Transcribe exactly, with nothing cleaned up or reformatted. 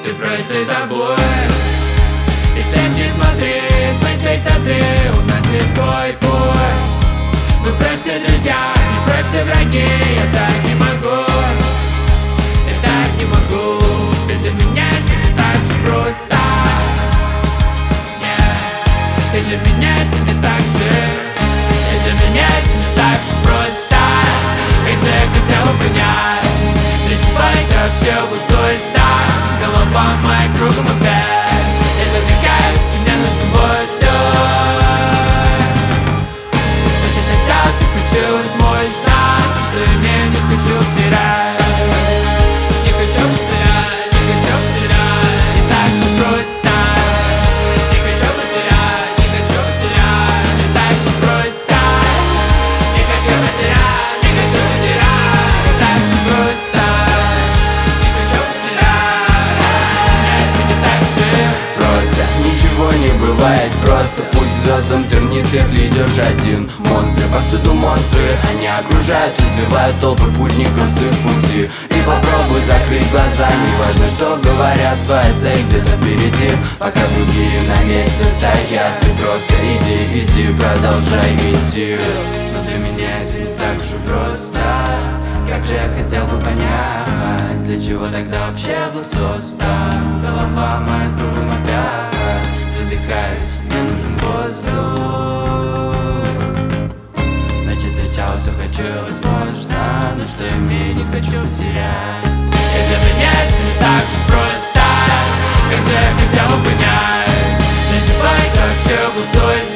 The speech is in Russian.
ты просто забудь. И след не смотри, с мыслей сотри, у нас есть свой путь. Мы просто друзья, не просто враги. Я так не могу, я так не могу. Ты для меня это не так же просто. Нет, и для меня это не так же. И для меня это не так же просто. Как же я хотел понять, для чего это вообще пустое стар. Голова моя кругом опять. Я задвигаюсь, мне нужен воздух. Хочет хотелось и хочу возможно, что имею, не хочу терять. Не хочу потерять, не хочу потерять. Не так же просто. Не хочу потерять, не хочу потерять. Не так же просто. Не хочу потерять, не хочу потерять. Не так же просто. Не хочу потерять. Нет, не так же просто. Ничего не бывает просто. Путь к звездам тернист, если идешь один. Монстры, повсюду монстры, они окружают и сбивают толпы путников с их пути. И попробуй закрыть глаза, не важно, что говорят, твоя цель где-то впереди. Пока другие на месте стоят, ты просто иди, иди, продолжай идти. Но для меня это не так уж и просто. Как же я хотел бы понять, для чего тогда вообще был создан. Голова моя кругом опять. Задыхаюсь, мне нужен воздух. Значит сначала все хочу, возможно, но что имею, не хочу терять. И для меня это не так же просто. Как же я хотел бы понять, для чего это вообще пустой